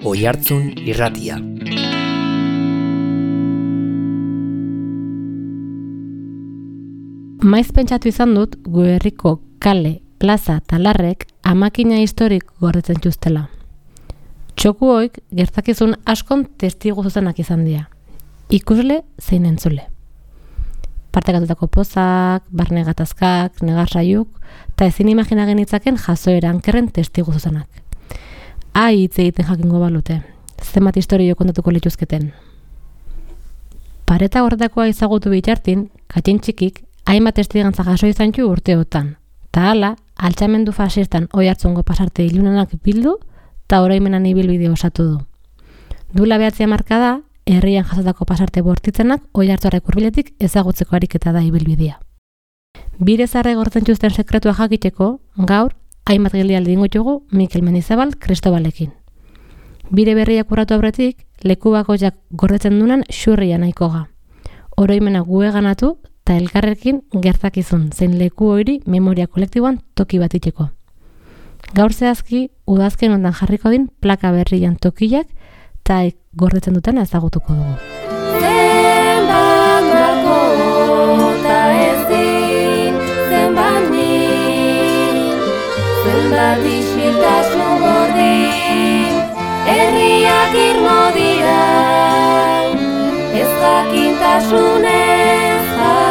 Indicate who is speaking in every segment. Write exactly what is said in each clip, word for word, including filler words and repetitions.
Speaker 1: Oihartzun Irratia.
Speaker 2: Maiz pentsatu izan dut gu herriko kale, plaza eta larrek amakina historik gordetzen txustela. Txoku hoik gertakizun askon testigu zuzenak izan dira. Ikusle zein entzule. Partekatutako pozak, barne gatazkak, negarraiuk, eta ezin imagina genitzaken jasoeran kerren testigu zuzenak. Ai hitz egiten jakingo balute, zenbat historio kontatuko lituzketen. Pareta horretakoa izagutu bitartin, katxin txikik, hainbat testigantza jaso izan txu urteotan. Ta hala, altxamendu fasistan Oihartzungo pasarte ilunenak bildu, eta oroimenan ibilbide osatu du. Dula behatzea markada, herrian jasotako pasarte bortitzenak Oihartzurrek hurbiletik ezagutzeko ariketa da ibilbidea. Bire zarre gortzen txusten sekretua jakiteko, gaur, hainbat geldialdi ingutugu Mikel Mendizabal Kristobalekin. Bire berriak urratu aurretik, leku bakoitzak gordetzen dunan xurria nahikoga. Oroimena gue ganatu, eta elkarrekin gertakizun zein leku hori memoria kolektiboan toki bat itxeko. Gaur zehazki, udazken ondan jarriko din plaka berrian tokiak eta gordetzen duten ezagutuko dugu.
Speaker 3: Zenbat marko eta ez din, zenbat nik, zenbat isiltasun gordin, herriak irmo dira, ez jakintasunez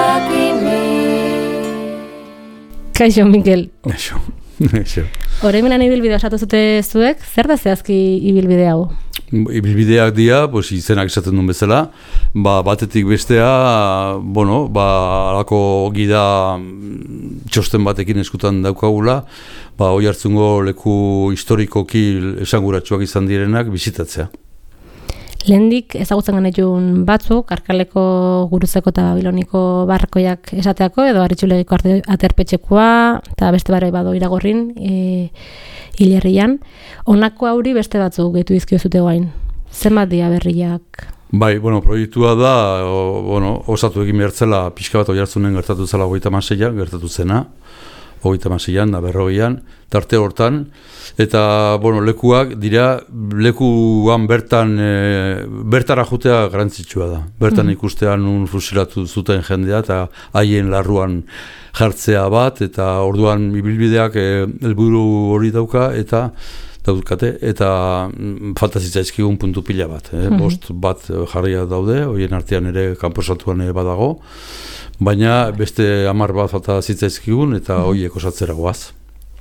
Speaker 3: jakinik.
Speaker 2: Kaixo, Mikel.
Speaker 4: Kaixo, kaixo.
Speaker 2: Oroimenan ibilbide osatu zute zuek, zer da zehazki ibilbide hau?
Speaker 4: Ibilbideak dira, pues, izenak esaten duen bezala, ba, batetik bestea, bueno, ba, alako gida txosten batekin eskutan daukagula, ba, Oihartzungo leku historikoki esanguratsuak izan direnak bizitatzea.
Speaker 2: Lehendik ezagutzen genetun batzuk, Arkaleko Guruzeko eta Babiloniko barrakoiak esateako, edo Aritxulegiko aterpetxekoa, eta beste bare bado Iragorrin, e, hilerrian. Honako hauri beste batzuk gehitu izkio zute guain. Zenbat dia berriak?
Speaker 4: Bai, bueno, proiektua da, o, bueno, osatu egin behartzela, pixka bat Oihartzunen gertatu zela hogeita hamaseian, gertatu zena, hogeita hamaseian, da berrogeian, tarte hortan, eta, bueno, lekuak dira, lekuan bertan, e, bertara jutea garrantzitsua da. Bertan mm. ikustean nun fusilatu zuten jendea, eta haien larruan jartzea bat, eta orduan ibilbideak e, helburu hori dauka, eta daukate, eta mm, falta zitzaizkigun puntu pila bat. Eh? Mm-hmm. Bost bat jarria daude, horien artean ere kanposatuan ere badago, baina beste hamar bat falta zitzaizkigun, eta horiek osatzera goaz.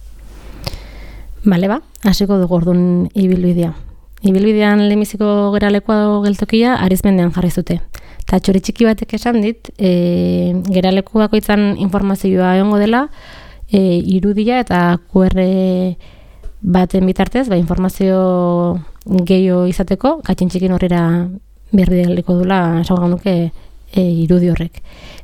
Speaker 2: Bale ba, hasiko dugu orduan ibilbidea. Ibilbidean lehenbiziko geralekoa geltokia Arizmendean jarri zute. Eta txori txiki batek esan dit, e, geraleku bakoitzan informazioa egongo dela, e, irudia eta Q R baten bitartez, ba, informazio gehiago izateko, katxin txikin horrera berri degaliko dula, esagoan duke e, irudi horrek.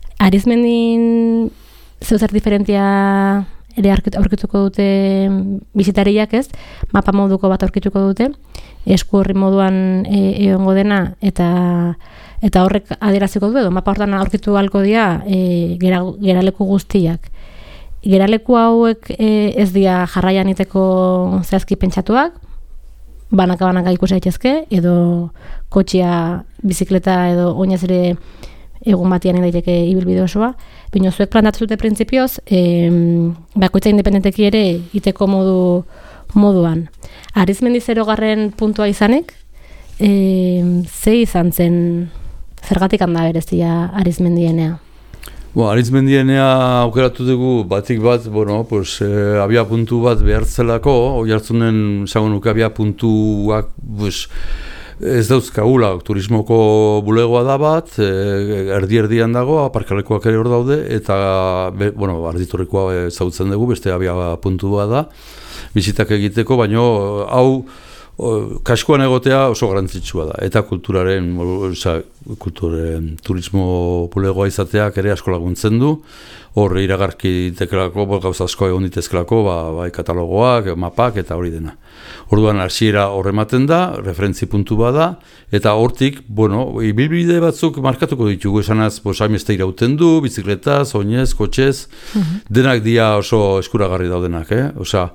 Speaker 2: Arizmendin zeuzer diferentia ere aurkituko dute bizitariak ez, mapa moduko bat aurkituko dute, esku horri moduan egongo dena, eta eta horrek adieraziko du edo, mapa hortan aurkitu halko dira e, gera, geraleku guztiak. Geraleku hauek e, ez dira jarraian iteko zehazki pentsatuak, banaka-banaka ikusi daitezke, edo kotxea, bizikleta edo oinez ere egun batian daiteke ibilbide osoa. Baina zuek plantatu zute printzipioz, e, bakoitza independenteki ere iteko modu moduan. Arizmendi zerogarren puntua izanik, e, ze izan zen, zergatik handa berezia Arizmendienea?
Speaker 4: Bo, Arizmendienea aukeratu dugu batik bat, bueno, pues, eh, abia puntu bat behartzelako, Oihartzunen esango nuke abia puntuak, pues, ez dauzkagula, turismoko bulegoa da bat, erdi-erdian dago, aparkalekoak ere hor daude, eta, be, bueno, arditorrikoa ezagutzen dugu, beste abia puntua da, bizitak egiteko, baino hau kaskoan egotea oso garrantzitsua da, eta kulturaren, oza, kulturen, turismo bulegoa izateak ere asko laguntzen du, hor iragarki tekelako, gauza asko egon ditezkelako, ba, bai katalogoak, mapak eta hori dena. Orduan hasiera horrematen da, referentzi puntu bada, eta hortik, bueno, ibilbide batzuk markatuko ditugu esanaz, hainbeste irauten du, bizikletaz, oinez, kotxez, uh-huh. denak dia oso eskuragarri daudenak, eh? Osa,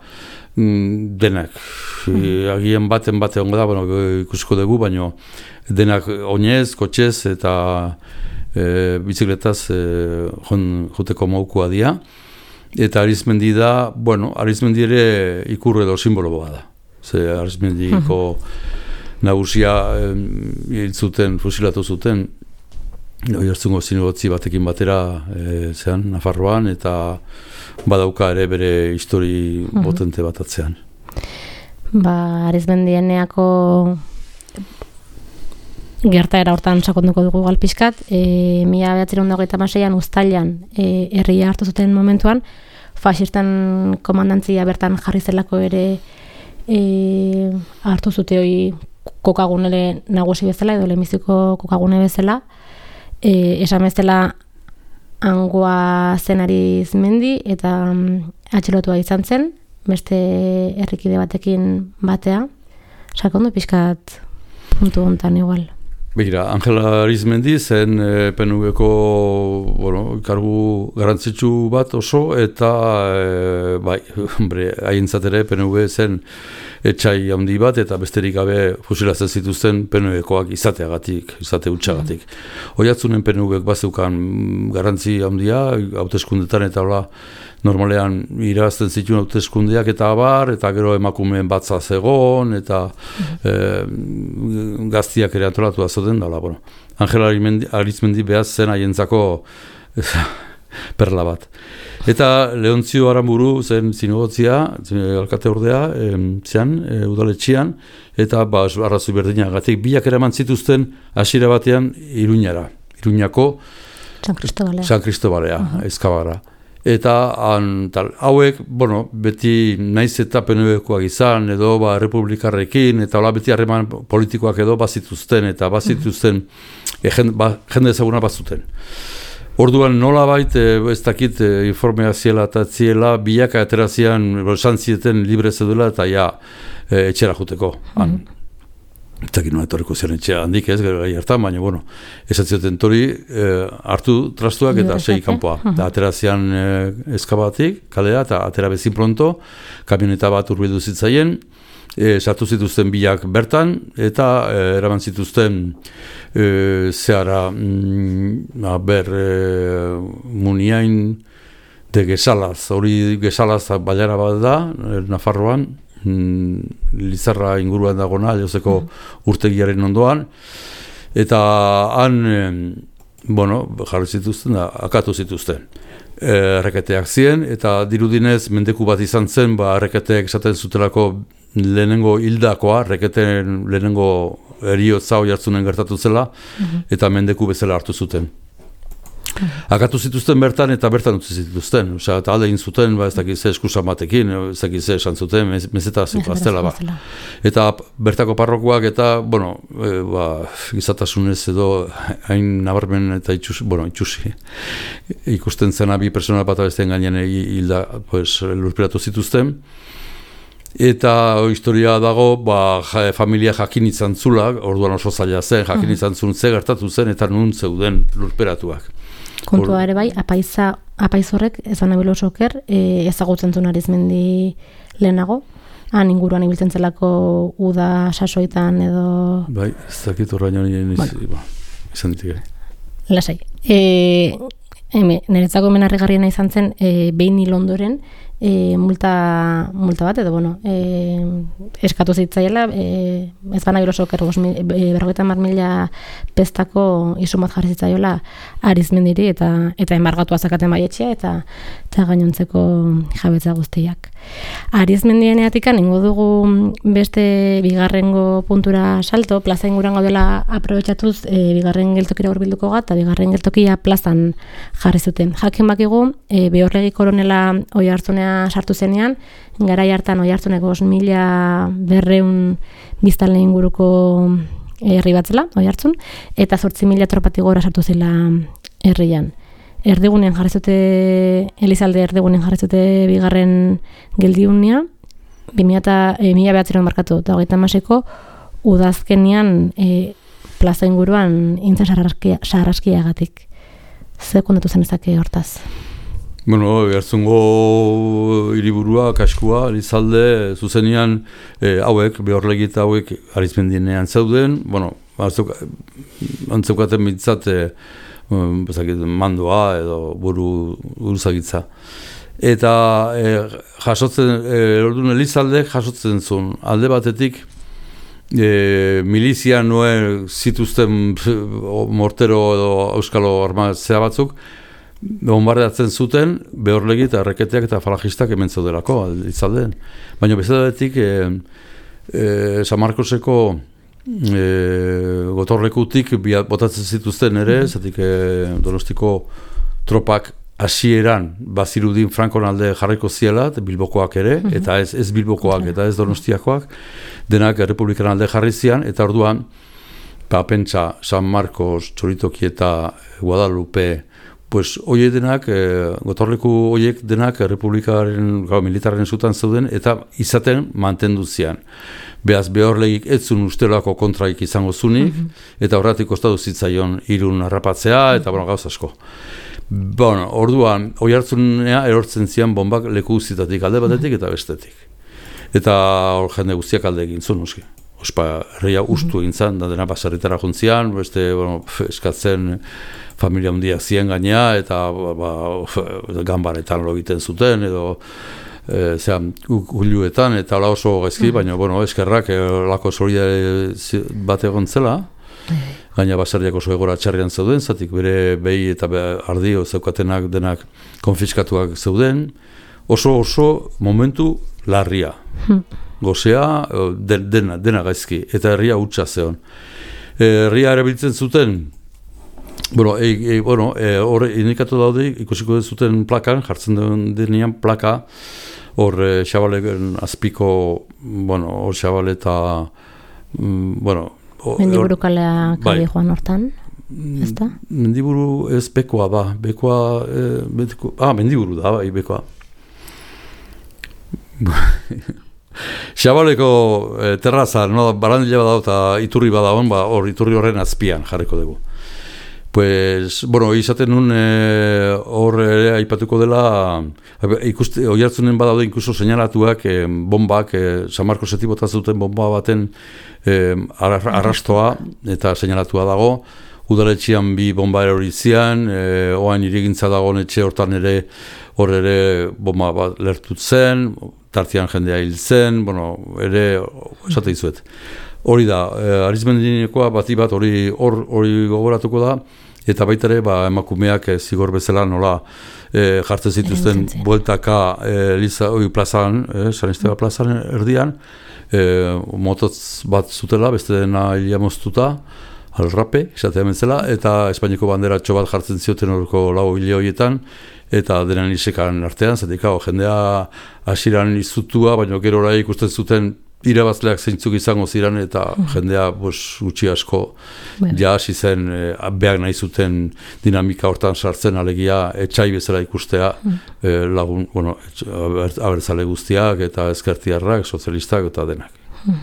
Speaker 4: mm, denak. E, agian baten bate ongo da, bueno, ikusiko dugu, baina denak oinez, kotxez eta e, bizikletaz e, joteko maukoa dira. Eta Arizmendi da, bueno, Arizmendi ere ikur edo simbolo da. Ze Arizmendiko nagusia hil zuten, fusilatu zuten, Oiartzungo zinegotzi batekin batera e, zean, Nafarroan, eta badauka ere bere histori potente bat atzean.
Speaker 2: Ba, Arizmendieneako gertaera hortan sakonduko dugu galpiskat, e, mila bederatziehun eta hogeita hamaseian uztailan e, herria hartu zuten momentuan, faxistan komandantzia bertan jarri zelako ere e, hartu zute hori kokagune nagusi bezala, edo lehenbiziko kokagune bezala, e, esan bezala hangoa zen Arizmendi eta mm, atxilotua izan zen, beste herrikide batekin batea, sakondu pixkat puntu hontan igual.
Speaker 4: Begira, Angela Arizmendi zen e, P N V-ko bueno, kargu garrantzitsu bat oso, eta e, bai, hombre, haientzat ere P N V zen etxai handi bat, eta besterik gabe fusilatzen zituzten P N V-koak izateagatik, izate hutsagatik. Oiartzunen P N V-ek bazeukan garrantzi handia, hauteskundetan eta hola, normalean irazten zituen hauteskundeak eta abar, eta gero emakumeen batza zegon, eta e, gaztiak ere antolatu da zoten dala. Bueno, Angela Arizmendi behaz zen haientzako perla bat. Eta Leontzio Aramburu zen zinegotzia, alkate ordea, e, zean, e, udaletxian, eta ba, arrazoi berdinagatik, biak eraman zituzten hasiera batean Iruñara, Iruñako
Speaker 2: San Cristobalea,
Speaker 4: San Cristobalea, uh-huh. Ezkabara. Eta han, tal, hauek, bueno, beti naiz eta P N V-koak izan, edo ba, republikarrekin, eta hola beti harreman politikoak edo bazituzten, eta bazituzten mm-hmm. e, jende, ba, jende ezaguna bazuten. Orduan nola bait, e, ez dakit, e, informea ziela eta ziela, bilaka aterazian, esan zieten libre zedula, eta ja, e, etxera juteko. Han, mm-hmm. Ez dakit nola etorriko ziren etxea handik ez, gara hartan, baina, bueno, esan zioten tori, e, hartu trastuak eta sei kanpoa. Eta aterazian e, eskabatik, kalea, eta atera bezin pronto, kamioneta bat urbildu zitzaien, e, sartu zituzten biak bertan, eta e, eraman zituzten e, zehara, mm, ber, e, muniain de Gesalaz, hori Gesalaz bailara bat da, e, Nafarroan, Lizarra inguruan dagona, jozeko urtegiaren ondoan, eta han, bueno, jarri zituzten, da, akatu zituzten. Erreketeak ziren, eta dirudinez mendeku bat izan zen, ba, erreketeak esaten zutelako lehenengo hildakoa, erreketen lehenengo heriotza Oiartzunen gertatu zela, eta mendeku bezala hartu zuten. Akatu zituzten bertan eta bertan utzi zituzten. Osea, eta alde egin zuten, ba, ez dakit ze eskusa batekin, ez dakit ze esan zuten, mezeta zikaztela ba. Eta bertako parrokoak eta, bueno, e, ba, gizatasunez edo hain nabarmen eta itxusi, bueno, itxusi, ikusten zena bi personal bat abesten gainean hilda, pues, lurperatu zituzten. Eta historia dago, ba, ja, familia jakin izan zula, orduan oso zaila zen, jakin izan zuen ze gertatu zen, eta nun zeuden lurperatuak.
Speaker 2: Kontua ere bai, apaiza, apaiz horrek, ezan nabil oso oker, e, ezagutzen zuen Arizmendi lehenago, han inguruan ibiltzen zelako uda sasoitan edo...
Speaker 4: Bai, ez dakit horrein hori bueno. Izan ditik ere.
Speaker 2: Lasai. E, Niretzako hemen harrigarriena izan zen, e, behin hil ondoren, E, multa, multa bat, edo, bueno, e, eskatu zitzaiela, e, ez bana biloso oker, berrogeita hamar mila pestako isun bat jarri zitzaiola Arizmendiri, eta eta enbargatua zakaten baietxea, eta, eta gainontzeko jabetza guztiak. Arizmendieneatikan ingo dugu beste bigarrengo puntura salto, plaza inguruan gaudela aprobetxatuz, e, bigarren geltokira hurbilduko gat, eta bigarren geltokia plazan jarri zuten. Jakin bakigu, e, Behorlegi koronela Oiartzunean sartu zenean, garai hartan Oiartzuneko bost mila berrehun biztanle inguruko herri bat zela, Oiartzun, eta zortzi mila tropatik gora sartu zela herrian. Erdigunean jarri zute, Elizalde erdigunean jarri zute bigarren geldiunea, mila bederatziehun markatu, eta hogeita hamaseko udazkenean e, plaza inguruan intza sarraskiagatik. Ze kontatu zen ezake hortaz?
Speaker 4: Bueno, Erzungo hiriburua, kaskua, Elizalde, zuzenean eh, hauek, Behorlegi eta hauek Arizmendinean zeuden, bueno, antzeukaten bintzat eh, mandoa edo buru buruzagitza. Eta eh, jasotzen, eh, orduan Elizalde jasotzen zuen, alde batetik E, milizia noe zituzten mortero edo euskalo armatzea batzuk bombardeatzen zuten Behorlegi eta erreketeak eta falangistak hemen zaudelako Elizalden. Baina bezalatik e, e, San Marcoseko e, gotorlekutik botatzen zituzten ere, zatik e, Donostiko tropak hasieran bazirudin Frankon alde jarriko ziela, Bilbokoak ere, mm-hmm. eta ez, ez Bilbokoak eta ez Donostiakoak, denak Republikan alde jarri zian, eta orduan, pa, pentsa, San Marcos, Txoritoki eta Guadalupe, pues, oie denak, e, gotorleku oiek denak Republikaren, gau, militarren zutan zeuden, eta izaten mantendu zian. Beaz, Behorlegik ez zuen ustelako kontraik izango zunik, mm-hmm. eta horretik kostatu zitzaion Irun harrapatzea, eta bueno, gauz asko. Bueno, orduan, Oiartzunea erortzen zian bombak leku guztietatik alde batetik eta bestetik. Eta hor jende guztiak alde egin zuen, uski. Ospa, herria ustu egin zan, da dena baserritara juntzian, beste, bueno, eskatzen familia handiak zien gainea, eta ba, ganbaretan lo egiten zuten, edo e, zean, uluetan, eta la oso gaizki, baina, bueno, eskerrak, e, lako solidare bat egon zela, gaina baserriak oso egora txarrian zeuden, zatik bere behi eta ardio zeukatenak denak konfiskatuak zeuden, oso oso momentu larria. Hmm. Gozea, de, dena, dena gaizki, eta herria hutsa zeon. Herria erabiltzen zuten, bueno, e, e, bueno, e, hor indikatu daude, ikusiko zuten plakan, jartzen denean plaka, hor e, xabaleken azpiko, bueno, hor xabale eta, mm, bueno,
Speaker 2: Mendiburu kalea kale joan hortan, ez da?
Speaker 4: Mendiburu ez bekoa da, bekoa, e, betiko, ah, mendiburu da, bai, bekoa. Xabaleko e, terraza, no, barandila badao eta iturri badaon, ba, hor iturri horren azpian jarriko dugu. Pues, bueno, izaten nun hor e, ere aipatuko dela, ikuste, Oiartzunen badaude inkluso seinalatuak e, bombak, e, San Marcosetik bota zuten bomba baten e, arrastoa eta seinalatua dago, udaletxean bi bomba erori zian, e, oain irigintza dago etxe hortan ere, hor ere bomba bat lertutzen, tartian jendea hil zen, bueno, ere, esate dizuet. Hori da, e, Arizmendinekoa bati bat hori hor hori gogoratuko da, eta baita ere ba, emakumeak e, zigor bezala nola e, jartzen zituzten bueltaka e, Eliza, oi, plazan, e, San Esteba plazan erdian, e, mototz bat zutela, beste dena hilia moztuta, alrape, esatea mentzela, eta Espainiako banderatxo bat jartzen zioten horko lau hile horietan, eta denen isekan artean, zatik hau, jendea hasiran izutua, baina gero orai ikusten zuten irabazleak zeintzuk izango ziren, eta jendea bos, gutxi asko bueno. ja hasi zen e, behar nahi zuten dinamika hortan sartzen, alegia etxai bezala ikustea mm. e, lagun, bueno, abertzale guztiak eta ezkertiarrak, sozialistak eta denak.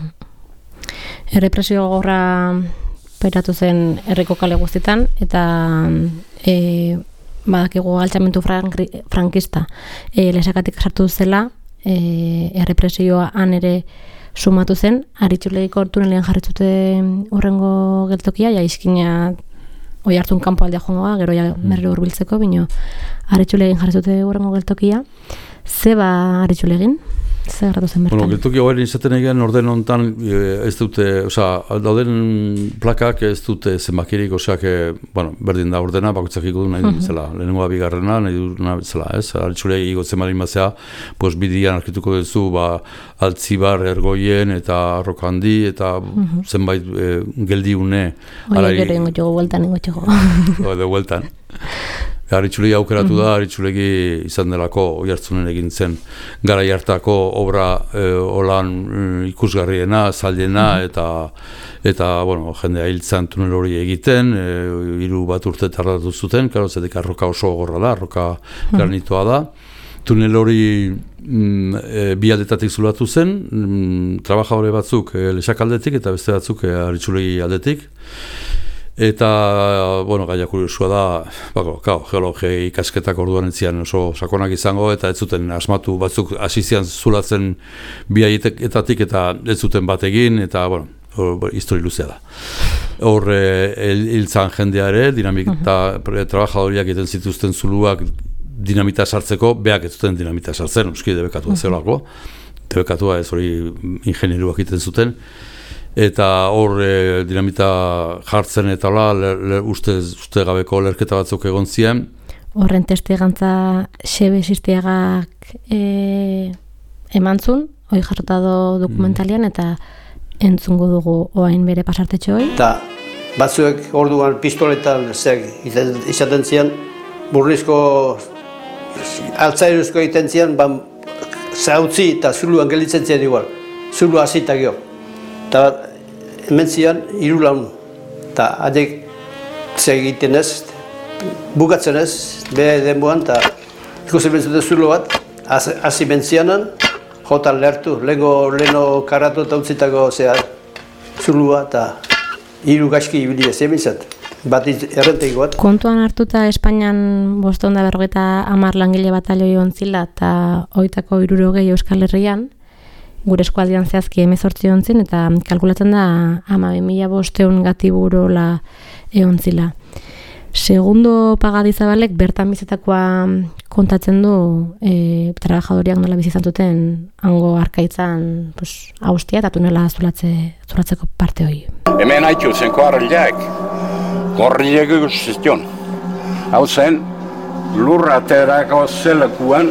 Speaker 2: Mm-hmm. Errepresio gorra pairatu zen herriko kale guztietan, eta e, badakigu altxamentu frank, frankista e, lesakatik sartu zela, e, errepresioa han ere sumatu zen, Aritxulegiko tunelean jarritzute urrengo geltokia, ja izkina Oiartzun kanpo aldea joangoa, gero ja berri hurbiltzeko, bino Aritxulegin jarritzute urrengo geltokia. Ze ba Aritxulegin? Ze gertatu zen bertan?
Speaker 4: Bueno, geltoki hori izaten egin orden honetan ez dute, osea, dauden plakak ez dute zenbakirik, osea, bueno, berdin da ordena, bakoitzak ikudu nahi dut zela, lehenengoa bigarrena, nahi dut nahi zela, ez? Aritxulegi igotzen marin batzea, pues bidian arkituko duzu, ba, Altzibar, Ergoien, eta Arrokandi, eta uh-huh. zenbait e, geldiune.
Speaker 2: Oie, gero ingo txego, bueltan ingo txego.
Speaker 4: Oide, bueltan. Aritxulegi aukeratu da, Aritxulegi izan delako Oiartzunen egin zen garai hartako obra e, holan e, ikusgarriena, zaldena, eta, eta bueno, jendea hiltzen tunel hori egiten, e, hiru bat urte tardatu zuten, karo, zetik arroka oso gorra da, arroka granitoa da. Tunel hori mm, e, bi aldetatik zulatu zen, mm, trabajadore batzuk e, lesak aldetik eta beste batzuk e, Aritxulegi aldetik. Eta, bueno, gaia kuriosua da, bako, kao, geologia ikasketak orduan entzian oso sakonak izango, eta ez zuten asmatu batzuk asizian zulatzen biaietatik eta ez zuten bat egin, eta, bueno, or, histori luzea da. Hor, hiltzan jendea ere, dinamika, uh-huh. trabajadoriak egiten zituzten zuluak dinamita sartzeko, beak ez zuten dinamita sartzen, uski debekatua uh-huh. zeolako, debekatua ez hori ingenieruak egiten zuten, eta hor e, dinamita jartzen eta la, le, le, uste, uste gabeko lerketa batzuk egon ziren.
Speaker 2: Horren testigantza Xebe Sistiagak e, emantzun, hori jarrota do dokumentalian, mm. eta entzungo dugu oain bere pasartetxo hori.
Speaker 1: Eta batzuek orduan pistoletan zeg izaten zian, burrizko altzairuzko egiten zian, ba, zautzi eta zuluan gelitzen zian igual, zulu hasita gio. Eta hemen zian hiru laun, eta adek egiten ez, bukatzen ez, behe denboan, eta ikusi bentzuten zulo bat, hasi bentzianan, jotan lertu, lehenko leheno karatu eta utzitako zehar zulua, eta hiru gaizki ibili ez emintzat, bat errenteiko bat.
Speaker 2: Kontuan hartuta Espainian boston da berrogeita hamar langile batalioi ontzila, eta hogeitako hirurogei Euskal Herrian, gure eskualdean zehazki hemezortzi ontzin, eta kalkulatzen da hamabi mila bosteun gatiburola eontzila. Segundo Pagadizabalek bertan bizitakoa kontatzen du e, trabajadoriak nola bizizan duten hango arkaitzan pues, haustia eta tunela zulatze, zulatzeko parte hori.
Speaker 5: Hemen haitu zen koarrilak, korrilek ikusten. Hau zen, lurra terako zelekuan,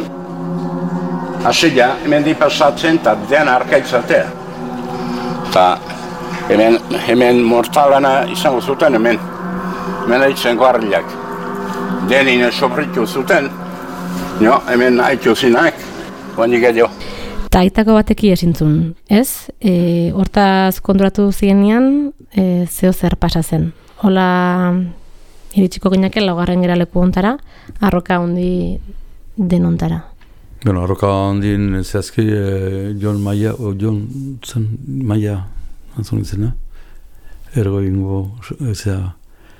Speaker 5: Hasila, hemen di pasatzen eta den arkaitzatea. Eta hemen, hemen mortalana izango zuten hemen. Hemen haitzen guarrilak. Denine sopritu zuten. Jo, hemen haitu zinak. Baina gehiago.
Speaker 2: Eta aitako bateki esintzun, ez? E, hortaz konturatu zienean, e, zeo zer pasa zen. Hola, iritsiko gineke laugarren geraleku ontara, arroka hondi denontara.
Speaker 4: Bueno, arroka hondin zehazki eh, Jon Maia, o Jon zen Maia, antzun izena, ergo ingo, ezea,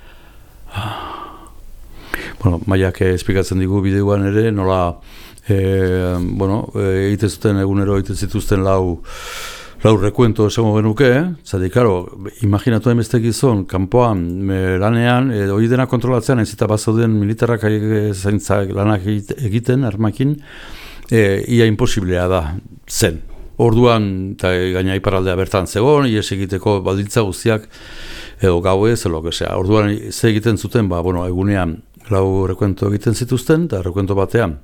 Speaker 4: ah. bueno, Maiak esplikatzen digu bideoan ere, nola, eh, bueno, egiten zuten egunero egiten zituzten lau, lau rekuento esango genuke, eh? Zati, karo, imaginatu emezte gizon, kanpoan, lanean, e, hori dena kontrolatzean, ez eta bazauden militarrak zaintzak lanak egiten, armakin, e, ia imposiblea da, zen. Orduan, eta gaina iparraldea bertan zegoen, ies egiteko baldintza guztiak, edo gauez, edo lokesea. Orduan, ze egiten zuten, ba, bueno, egunean, lau rekuento egiten zituzten, eta rekuento batean,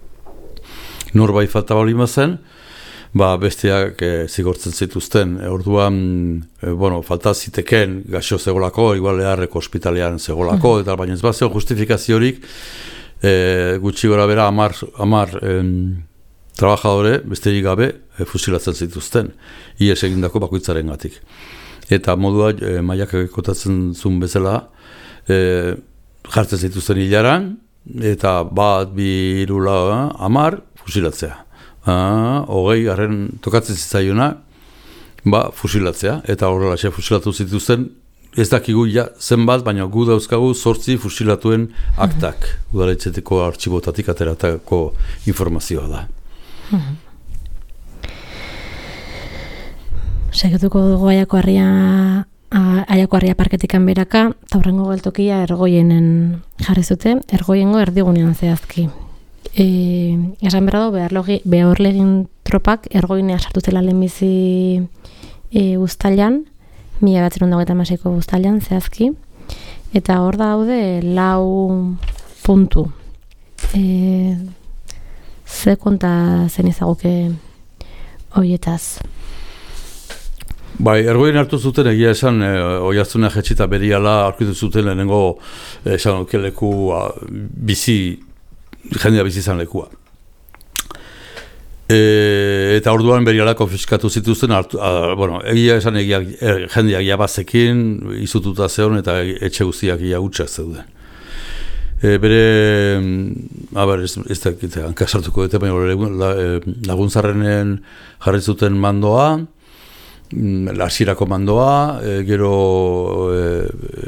Speaker 4: norbait falta bali mazen, ba, besteak e, zigortzen zituzten. E, orduan, e, bueno, falta ziteken gaxo zegolako, igual eharreko ospitalean zegolako, eta baina ez bat zeo justifikaziorik, e, gutxi gora bera amar, amar em, trabajadore, besterik gabe, e, fusilatzen zituzten, ies egindako bakoitzaren gatik. Eta modua, e, Maiak kotatzen zuen bezala, e, jartzen zituzten hilaran, eta bat, bi, irula, amar, fusilatzea. Ah, hogei garren tokatzen zitzaiona, ba, fusilatzea, eta horrela xe fusilatu zituzten, ez dakigu ja zenbat, baina gu dauzkagu zortzi fusilatuen aktak, mm-hmm. udaletxeteko artxibotatik ateratako informazioa da. Mm-hmm.
Speaker 2: Segetuko dugu Aiako Harria, Aiako Harria parketikan beraka, eta horrengo geltokia Ergoienen jarri zute, Ergoiengo erdigunean zehazki. E, esan berra du, behorlegin tropak Ergoinea sartutela lehenbizi e, uztailan, mila batzerun dago eta masiko uztailan, zehazki, eta hor daude lau puntu. E, ze konta zen izaguke horietaz?
Speaker 4: Bai, Ergoien hartu zuten egia esan, e, oihartzuna jetxita beriala aurkitu zuten lehenengo esan leku bizi, jendea bizi izan lekua. E, eta orduan beriala konfiskatu zituzten, hartu, a, bueno, egia esan egia, er, jendeak jabazekin, izututa zeon eta etxe guztiak ia hutsak zeuden. E, bere, a ber, ez, ez da, hankasartuko dute, baina laguntzarrenen jarri zuten mandoa, hasierako mandoa, e, gero e,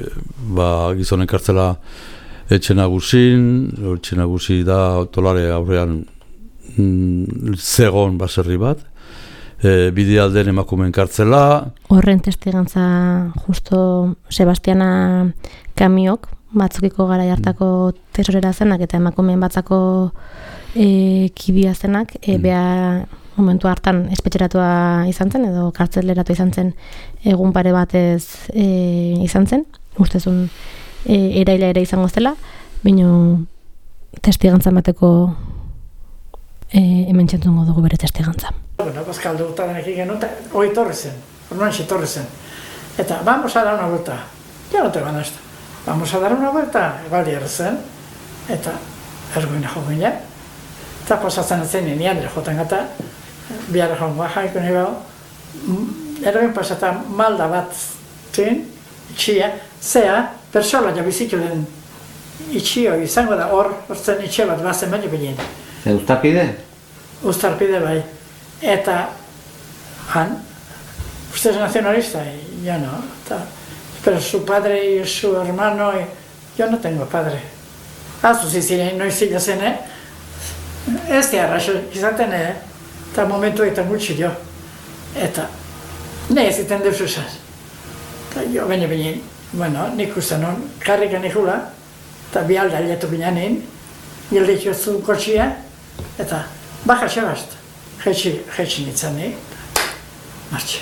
Speaker 4: ba, gizonen kartzela etxe nagusin, etxe nagusi da Tolare aurrean mm, zegon baserri bat, e, bidealden emakumeen kartzela.
Speaker 2: Horren testigantza justo Sebastiana Kamiok, batzukiko gara hartako tesorera zenak eta emakumeen batzako e, kidea zenak, e, bea momentu hartan espetxeratua izan zen, edo kartzeleratu izan zen egun pare batez e, izan zen, ustezun e, eraila ere izango zela, baina testigantza bateko e, hemen txentzungo dugu bere testigantza.
Speaker 6: Bueno, Paskaldu urtadenek igen, hoi torre zen, orduan torre zen. Eta, vamos a dar una vuelta. Ya no te van a esto. Vamos a dar una vuelta, ebali errezen, eta ergoina jo ginen. Eta pasatzen zen nian ere joten gata, bihar joan jaiko nahi gau, ergoin pasatan malda bat zin, itxia, zea, persola ja bizitu den itxio izango da hor, hortzen itxio bat bazen baino bilin.
Speaker 7: Zer ustarpide?
Speaker 6: Ustarpide bai. Eta, han, usted es nacionalista, y yo no, ta, pero su padre y su hermano, y yo no tengo padre. Azu ziziren, noiz zila zen, eh? Ez diarraxo, izaten, eh? Eta momentu eta gutxi jo. Eta, ne ez iten deus esaz. Eta jo, baina binen, bueno, nik uste non, karrikan ikula, eta bi alda aletu binanin, gildik jozu kotxia, eta, baja xebazt. Jetxi nintzen nik, martxa.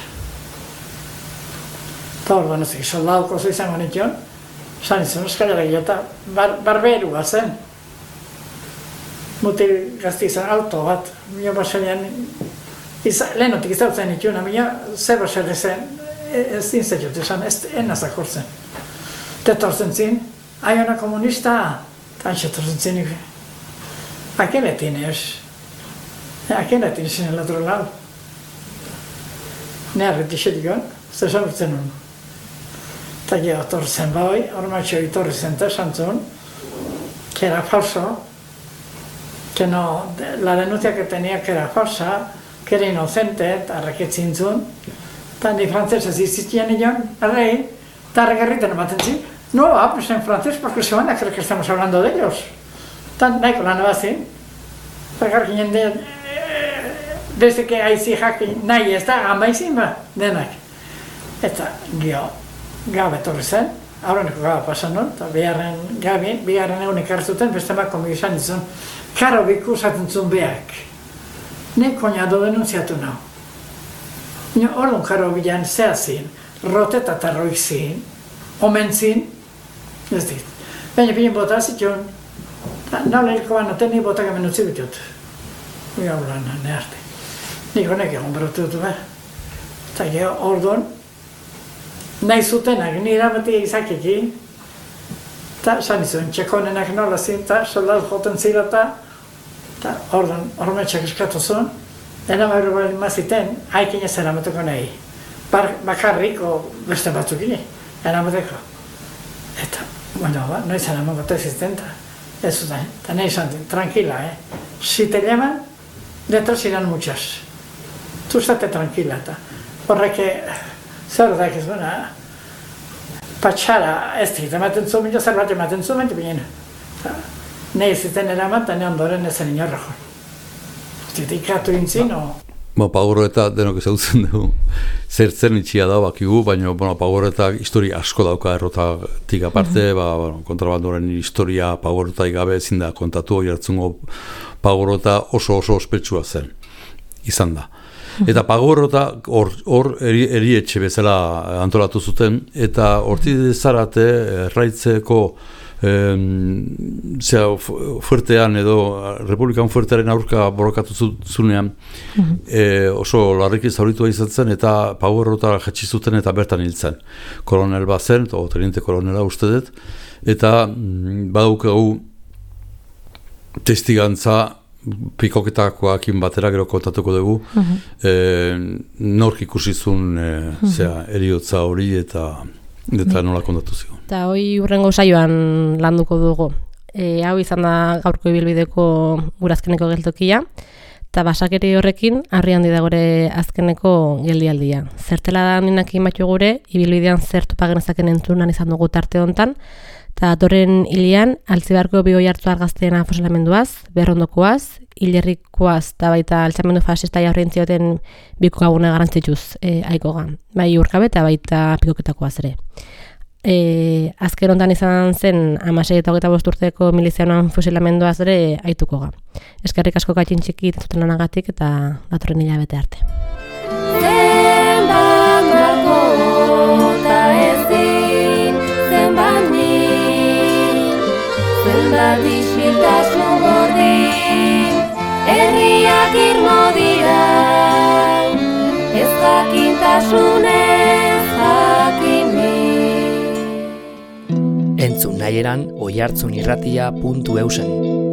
Speaker 6: Eta hor banozik, soldauko zu izango nintzen, zan nintzen, eskalara gilota, bar, barberua zen. Mutil gazti izan auto bat, mio baselian, lehenotik izautzen nintzen, mio zer baseli zen, ez dintzatut izan, ez enazak horzen. Tetorzen zin, aiona komunista, eta antxetorzen zin, akeletin ez. Aquí la tienes en el otro lado. Ne arretixet joan, zer sortzen un. Eta gero torzen bai, ormatxo itorri zen eta santzun, que era falso, que no, la denuncia que tenía que era falsa, que era inocente, eta arreketzin zuen. Eta ni frantzesez izitien nion, arrei, eta arregarriten ematen zin. No, ah, pues en francés, porque se van a creer que estamos hablando de ellos. Eta nahiko lan ebazin. Regar ginen de, desde que aizi jakin nahi ez da, amaizin ba, denak. Eta gio, gabe torri zen, aurreneko gabe pasan non, eta biharren gabi, biharren egunik hartzuten, beste mako mi izan izan, karo biku zaten zuen beak. Ne koñado denunziatu nau. Nio orduan karo bilan zehazin, roteta eta roik zin, omen zin, ez dit. Baina pinin bota zituen, naula hilko banoten ni botak hemen utzi bitut. Mira ulan, ne arte. Nik honek egon berotu dut behar. Eta geho, orduan, nahi zutenak, nire beti izakiki, eta san izuen, txekonenak nola zin, eta soldadu joten zira, eta orduan, hormetxak eskatu zuen, dena behar bali maziten, haikin ez eramateko nahi. Bakarrik, o beste batzukini, eramateko. Eta, bueno, ba, noiz eramateko zizten, ez zuten, eta nahi zantin, tranquila, eh? Si te llaman, detrás irán muchas. Tu estate tranquila, eta horrek zer da ez duena, patxara ez dit, ematen zuen, mila zer bat ematen zuen, baina binen. Nahi ziten eraman, eta ne ondoren ezen inorra joan. Ikatu intzin, o...
Speaker 4: Ba, Pagorreta denok ezagutzen dugu, zertzen itxia da bakigu, baina bueno, Pagorreta historia asko dauka errotatik aparte, mm-hmm. ba, bueno, kontrabandoren historia Pagorretaik gabe ezin da kontatu, oihartzungo Pagorreta oso oso ospetsua zen, izan da. Eta Pagorreta hor, hor eri, erietxe bezala antolatu zuten, eta horti zarate erraitzeko zera fuertean edo Republikan fuertearen aurka borrokatu zunean mm-hmm. e, oso larriki zauritua izan zen eta Pagorreta jetxi zuten eta bertan hil zen. Kolonel bat zen, o teniente kolonela uste dut, eta badaukagu testigantza pikoketakoakin batera gero kontatuko dugu, uh-huh. e, nork ikusizun e, uh-huh. zera, eriotza hori eta eta nola kontatu zigun.
Speaker 2: Eta hoi hurrengo saioan landuko dugu. E, hau izan da gaurko ibilbideko gurazkeneko geltokia, eta basakeri horrekin harri handi da gure azkeneko geldialdia. Zertela da handinak imatu gure, ibilbidean zer topa genezaken entzunan izan dugu tarte hontan, eta datorren hilean, Altzibarko bi oihartzu argazteena fosilamenduaz, berrondokoaz, hilerrikoaz eta baita altxamendu fasista jaurrentzioten biko gabune garantzituz e, aikoga. Bai urkabe eta baita pikoketakoaz ere. E, azken hontan izan zen hamasei eta hogeita bost urteko milizianoan fusilamenduaz ere aituko ga. Eskerrik asko Katxin Txiki entzuten lanagatik eta datorren hilabete arte.
Speaker 3: Zenbat marko eta ezin, zenbat nik, zenbat isiltasun gordin, herriak irmo dira, ez jakintasunez jakinik.
Speaker 7: Entzun nahi eran oihartzunirratia puntu eusen.